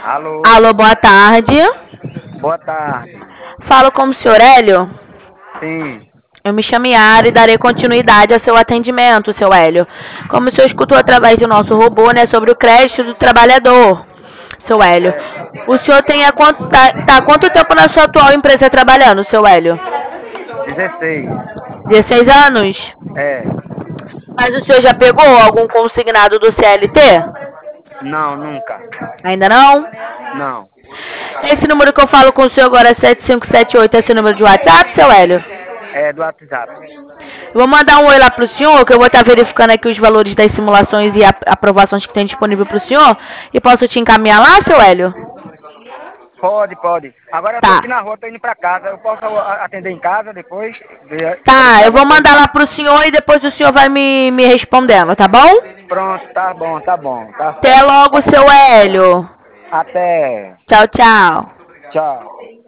Alô, Alô, boa tarde. boa tarde. Falo com o senhor Hélio. Sim, Eu me chamo Yara e darei continuidade ao seu atendimento, seu Hélio. Como o senhor escutou através do nosso robô, né, sobre o crédito do trabalhador, seu Hélio. O senhor tá há quanto tempo na sua atual empresa trabalhando, seu Hélio? 16. 16 anos? É, Mas o senhor já pegou algum consignado do CLT? não, nunca. Ainda não? Não. Esse número que eu falo com o senhor agora é 7578, esse número de WhatsApp, seu Hélio? É do WhatsApp. Eu vou mandar um oi lá pro senhor, que eu vou estar verificando aqui os valores das simulações e aprovações que tem disponível pro senhor. E posso te encaminhar lá, seu Hélio? Pode, pode. Agora eu tô Tá. aqui na rua, tô indo pra casa. Eu posso atender em casa depois? Tá, Verificar eu vou alguma coisa? mandar lá pro senhor e depois o senhor vai me respondendo, tá bom? Pronto, tá bom, tá bom. Tá Até certo. logo, seu Hélio. Até. Tchau, tchau. Tchau.